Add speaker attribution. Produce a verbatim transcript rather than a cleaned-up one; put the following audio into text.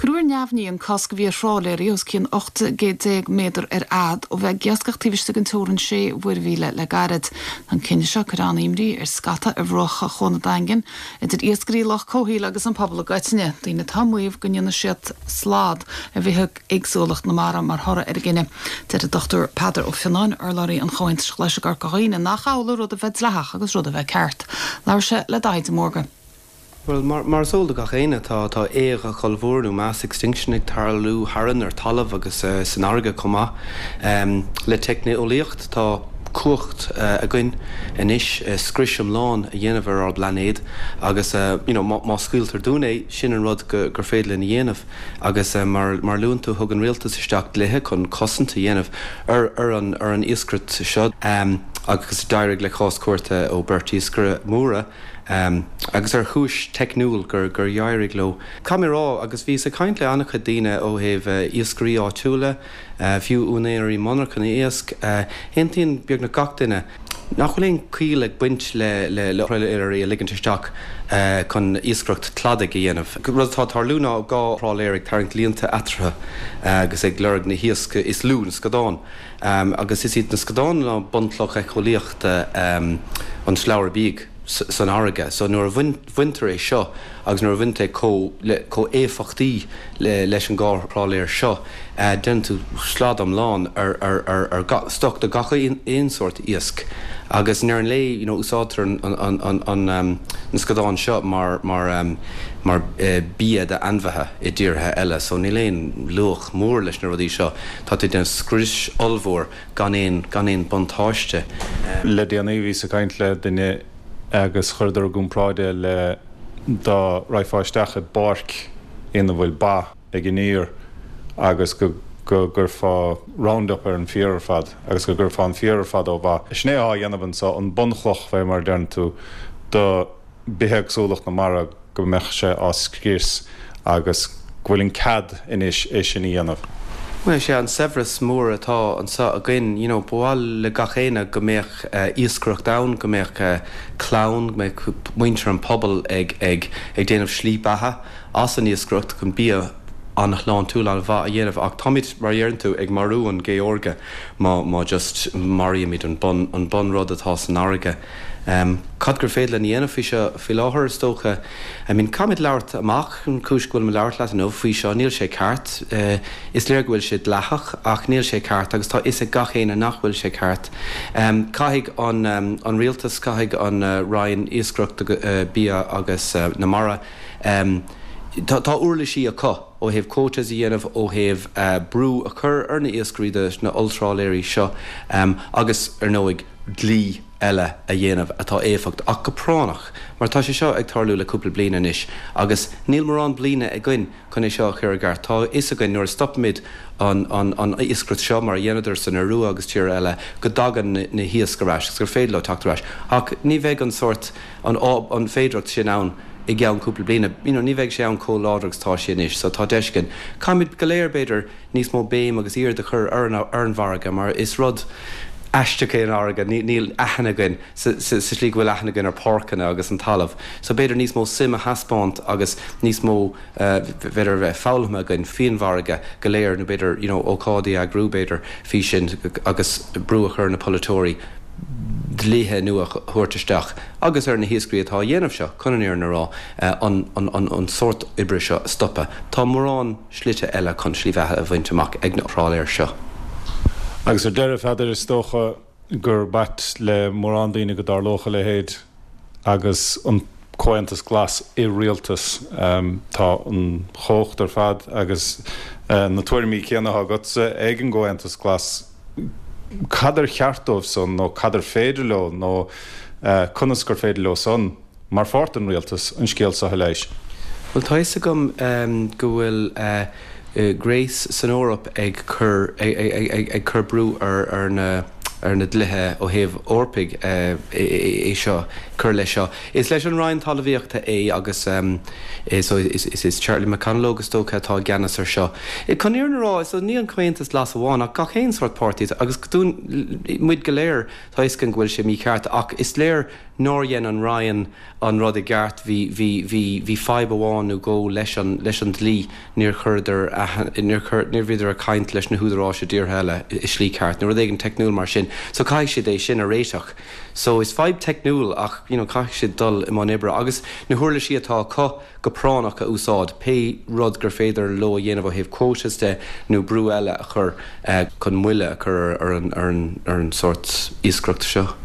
Speaker 1: Grúir neamhní an cosc bhí sráléirí os cín ochta gédéag méadar ar ad ó bheith geascachtíbiste an tórann sé bhuir bhíle le garad. An cinne seo churán imrí ar scata a bhrocha chóna daingin, idir iascarí lech cóhíle agus an pobl gaitine, dína tamuíomh gonne siad slád a bhíthe agsúlacht na mara mar thora ar gine. Deir a Doctor Peadar ó Fiannáin ar láirí an choint leis gar gohaoine nach ála rud a bheith lethach agus rud a bheith ceart. Lair se le daid morga.
Speaker 2: Well, mar, mar sóla ga chéine tá tá éag a choilmhórú mass extinction ag tarlú haran ar talamh agus uh, san airge comá um, le techni ólíocht tá cuacht uh, a gcuin inis uh, scrisim lán a dhéanamh ar blanéad agus uh, you know, má, má scuiltar dúna sin an rud gur gur féile na dhéanamh agus uh, mar, mar lún tú thug an rialtas isteach léthe chun cosanta dhéanamh ar, ar an, ar an iascrit seo um, agus dairg le chás cuairta ó Bertie Scra Móra Um, agus ar chúis technúil gur gur dheirigh lo. Camerá agus bhí sa caint le annacha daine ó heh uh, iascarí áitiúla, uh, fiú únéirí monarcha na iasc, uh, hentíon beag na gach duine. Nach bhfuil cuí le buint le le le ar a ligantisteach uh, chun iascrocht cladaigh a dhéanamh. Rud tá tarlúna ó gá ráléirigh tarint líonta atratha agus ag leirg na hiasca is lún scadáin. Um, agus is iad na scadáin le buntlach ag cholíochta um, an sleabhar bíg san airge, so nuair a bhaintear é seo agus nuair a bhainte có éfachtaí leis an gáthráléir seo, uh, den tú slád am lán ar, ar, ar, ar ga, stocht a gacha éon sort iasc. Agus near an lé, you know, úsátar an, an, an, an, um, an scadáin seo mar, mar, um, mar uh, bia de anmhathe i ddíortha eile, so ní léon luach mór leis na rudí seo, tá tú den scris olmhór gan éon gan éon bontáiste. Um,
Speaker 3: le déanaí ví sa caint le duine agus chuidir gún práide le dá raifáisteach barc ina bhfuil ba ag gníir agus go go gur fá roundup ar an fiar fad agus go gur fá an fiar fad ó bha. Sné á dhéanamhann sa an bunchloch bheith mar dearn tú do bitheg súlacht na mara go meach sé as scírs agus bhfuiln cad inis é sin dhéanamh.
Speaker 2: Well, sé an severas mór atá an sa a gin, you know, bháil le gachéine go méach uh, iascrocht dain, go méach uh, clown, go méach muintear an pobl ag, ag, ag déanamh slí batha, as an iascrocht go bia annach lán túil an bha a dhéanamh ach táid mar dhéann tú ag marú an George má, má just marí míid an bon, an bon rud atá san airge. Um, Cad gur féad le dhéanamh fí seo fí láthair stocha. I mean, camid leabhart amach an cúis gohfuil me leabhart leat an ó fí seo níl sé ceart. Uh, is léir bhfuil sé lethach ach níl sé ceart agus tá is a gachéine nach bhfuil sé ceart. Um, Caithfidh an, um, an rialtas caithfidh an uh, Ryan iascrocht uh, bia agus uh, na mara. Um, Tá uirla sí a có ó heh cótas i dhéanamh ó heh uh, brú a chur ar na iascríide na ultraléirí seo um, agus ar nóig dlí eile a dhéanamh atá éfacht ach go pránach, mar tá sé seo ag tarlú le cúpla bliana inis agus níl mar an bliana ag gcuin chun é seo chuir gar tá is a gcuin nuair stopmid an, an, an iascrit seo mar dhéanaidir san arú agus tíir eile go dagan na, na hiascaráis gur féad le tatarráis ach ní bheith an sort an, an féidireacht sin ann i gceann cúpla bliana, you know, ní bheith sé an cóládragus tá sin is, so tá deiscin. Caimid go léir beidir níos mó béim agus iad a chur ar an bharga, mar is rud aisteach an ága, níl aithneagain sa slí bhfuil aithneagain ar párcanna agus an talamh. So beidir níos mó sim a haspáint agus níos mó beidir bheith fáilme again fion bharga go léir na beidir, you know, ócádaí a grú beidir fí sin agus brú a chur na polatóirí dlíthe nua thuirtaisteach agus ar na hiascarí atá dhéanamh seo chunaíar na rá an, an, an, an sort ibre seo stoppa. Tá mórrán slite eile chun slíbhethe a bhainteach ag na ráléir seo.
Speaker 3: Agus ar deireh feidir is tócha gur bat le mórrán daoine go darlócha le héad agus an cointas glas i rialtas um, tá an chócht ar fad agus uh, na tuairimí céanna agat ag an cointas glas Cadar cheartómh son nó cadar féidir le nó uh, conas gur féidir le son mar fort an rialtas an scéal sa leis.
Speaker 2: Well, tá is agam um, go bhfuil uh, uh, Grace san Órap ag chur ag, ag, ag, ag chur brú ar, ar na ar na dlithe ó héamh orpaig é seo chur lei seo. Is leis an Ryan talmhaíochta é agus is Charlie McConnell agus tócha tá gceannas ar seo. I chuníar na rá is ní an cuaintas las bháin ach gach chéon sort pártaí agus dún muid go léir tá is gan ghfuil sé mí ceart ach is léir nóir dhéan an Ryan an rud i gceart hí feib amháinú go leis an dlí níor chuidir níor bhíidir a caiint leis na húdarrá sé dtíor heile is slí ceart, nó d an technúil mar sin, so cai sé é sin a réiteach. So is feib technúil ach you know, cai sé dul i má ibre agus na thuirla si atá có go pránach a úsáid, pe rud gur féidir lo dhéanamh héobh cóisias de nó brú eile a chur chun muile chur ar an sort íoscrocht seo.